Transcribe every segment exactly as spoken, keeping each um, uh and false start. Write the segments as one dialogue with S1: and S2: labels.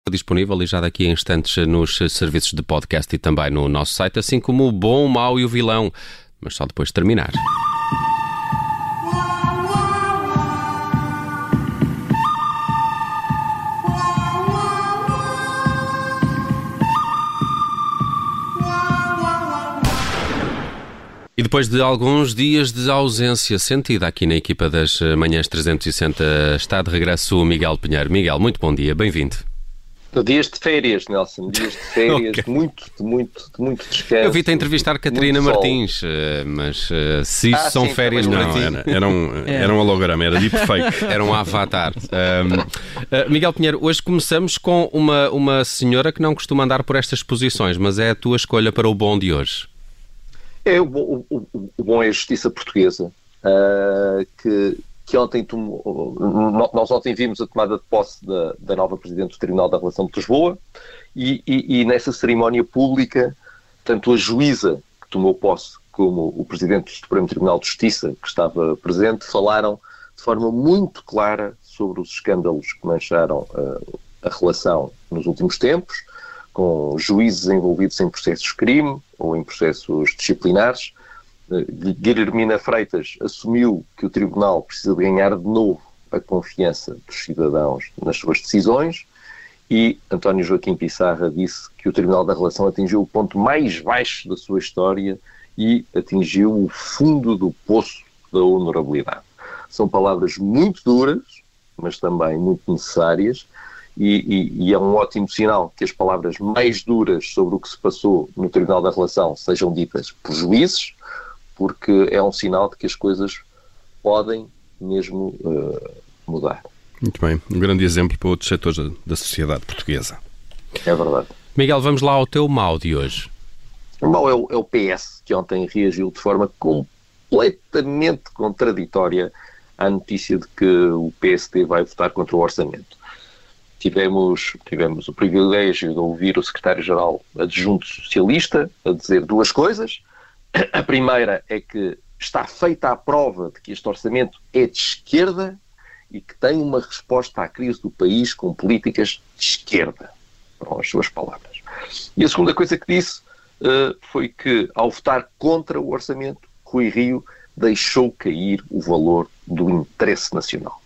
S1: disponível e já daqui a instantes nos serviços de podcast e também no nosso site, assim como o bom, o mau e o vilão, mas só depois de terminar. E depois de alguns dias de ausência sentida aqui na equipa das Manhãs trezentos e sessenta, está de regresso o Miguel Pinheiro. Miguel, muito bom dia, bem-vindo.
S2: Dias de férias, Nelson, dias de férias, okay. de muito, de muito, de muito descanso.
S1: Eu vi-te entrevistar a Catarina Martins, mas uh, se isso ah, são sim, férias para
S3: não,
S1: ti...
S3: Era, era, um, era um holograma, era deepfake.
S1: Era um avatar. Um, uh, Miguel Pinheiro, hoje começamos com uma, uma senhora que não costuma andar por estas posições, mas é a tua escolha para o bom de hoje.
S2: É, o, o, o, o bom é a justiça portuguesa, uh, que, que ontem tomou, nós ontem vimos a tomada de posse da, da nova Presidente do Tribunal da Relação de Lisboa e, e, e nessa cerimónia pública, tanto a juíza que tomou posse como o Presidente do Supremo Tribunal de Justiça, que estava presente, falaram de forma muito clara sobre os escândalos que mancharam uh, a relação nos últimos tempos, com juízes envolvidos em processos de crime ou em processos disciplinares. Guilhermina Freitas assumiu que o Tribunal precisa de ganhar de novo a confiança dos cidadãos nas suas decisões e António Joaquim Pissarra disse que o Tribunal da Relação atingiu o ponto mais baixo da sua história e atingiu o fundo do poço da honorabilidade. São palavras muito duras, mas também muito necessárias. E, e, e é um ótimo sinal que as palavras mais duras sobre o que se passou no Tribunal da Relação sejam ditas por juízes, porque é um sinal de que as coisas podem mesmo uh, mudar.
S3: Muito bem. Um grande exemplo para outros setores da, da sociedade portuguesa.
S2: É verdade.
S1: Miguel, vamos lá ao teu mau de hoje.
S2: O mau é o, é o P S, que ontem reagiu de forma completamente contraditória à notícia de que o P S D vai votar contra o orçamento. Tivemos, tivemos o privilégio de ouvir o secretário-geral adjunto socialista a dizer duas coisas. A primeira é que está feita a prova de que este orçamento é de esquerda e que tem uma resposta à crise do país com políticas de esquerda. Foram as suas palavras. E a segunda coisa que disse uh, foi que, ao votar contra o orçamento, Rui Rio deixou cair o valor do interesse nacional.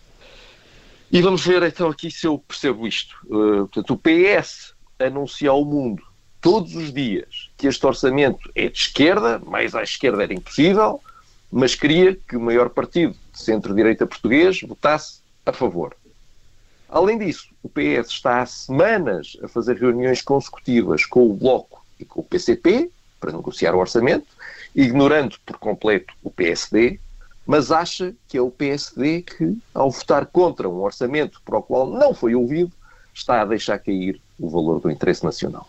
S2: E vamos ver então aqui se eu percebo isto. Uh, portanto, o P S anuncia ao mundo todos os dias que este orçamento é de esquerda, mais à esquerda era impossível, mas queria que o maior partido de centro-direita português votasse a favor. Além disso, o P S está há semanas a fazer reuniões consecutivas com o Bloco e com o P C P para negociar o orçamento, ignorando por completo o P S D, mas acha que é o P S D que, ao votar contra um orçamento para o qual não foi ouvido, está a deixar cair o valor do interesse nacional.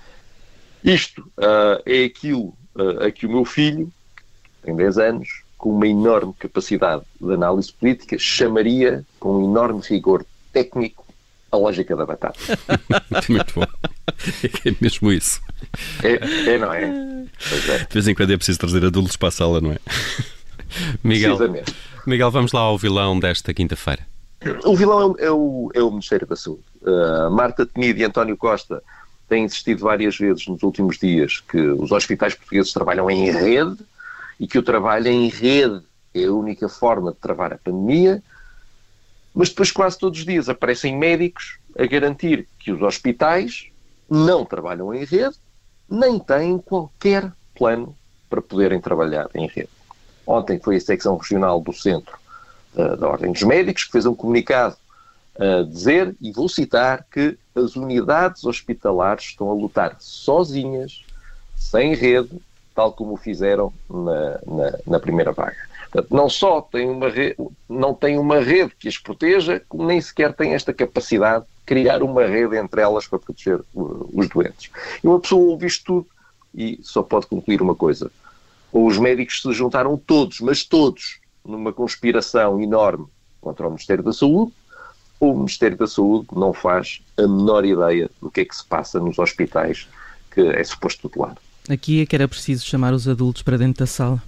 S2: Isto uh, é aquilo uh, a que o meu filho, que tem dez anos, com uma enorme capacidade de análise política, chamaria, com um enorme rigor técnico, a lógica da batata.
S3: Muito bom. É mesmo isso.
S2: É, é não é? Pois é.
S3: De vez em quando é preciso trazer adultos para a sala, não é?
S1: Miguel, Miguel, vamos lá ao vilão desta quinta-feira.
S2: O vilão é o, é o, é o Ministério da Saúde. Uh, Marta Temido e António Costa têm insistido várias vezes nos últimos dias que os hospitais portugueses trabalham em rede e que o trabalho em rede é a única forma de travar a pandemia, mas depois quase todos os dias aparecem médicos a garantir que os hospitais não trabalham em rede, nem têm qualquer plano para poderem trabalhar em rede. Ontem foi a secção regional do Centro uh, da Ordem dos Médicos que fez um comunicado a dizer, e vou citar, que as unidades hospitalares estão a lutar sozinhas, sem rede, tal como o fizeram na, na, na primeira vaga. Portanto, não só têm uma rede, não têm uma rede que as proteja, como nem sequer têm esta capacidade de criar uma rede entre elas para proteger uh, os doentes. E uma pessoa ouve isto tudo e só pode concluir uma coisa. Ou os médicos se juntaram todos, mas todos, numa conspiração enorme contra o Ministério da Saúde, ou o Ministério da Saúde não faz a menor ideia do que é que se passa nos hospitais que é suposto tutelar.
S4: Aqui é que era preciso chamar os adultos para dentro da sala.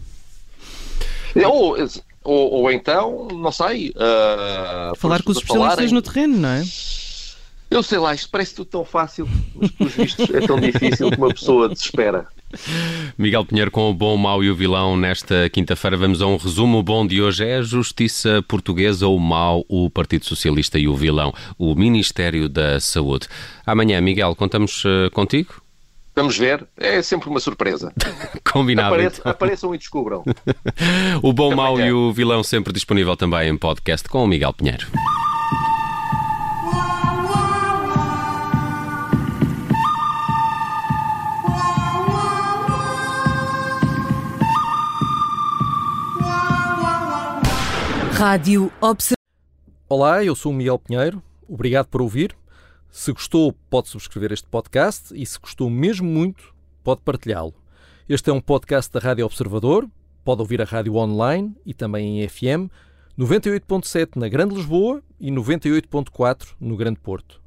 S2: Ou, ou, ou então, não sei... Uh,
S4: falar com os especialistas falarem... no terreno, não é?
S2: Eu sei lá, isto parece tudo tão fácil, mas pelos vistos é tão difícil que uma pessoa desespera.
S1: Miguel Pinheiro com o bom, o mau e o vilão. Nesta quinta-feira vamos a um resumo. O bom de hoje é a justiça portuguesa, o mau, o Partido Socialista e o vilão, o Ministério da Saúde. Amanhã, Miguel, contamos uh, contigo?
S2: Vamos ver, é sempre uma surpresa.
S1: Combinado.
S2: Apareçam,
S1: então.
S2: apareçam e descubram.
S1: O bom, o mau e o vilão sempre disponível também em podcast com o Miguel Pinheiro.
S5: Rádio Observador.
S6: Olá, eu sou o Miguel Pinheiro. Obrigado por ouvir. Se gostou, pode subscrever este podcast e se gostou mesmo muito, pode partilhá-lo. Este é um podcast da Rádio Observador. Pode ouvir a rádio online e também em F M, noventa e oito ponto sete na Grande Lisboa e noventa e oito ponto quatro no Grande Porto.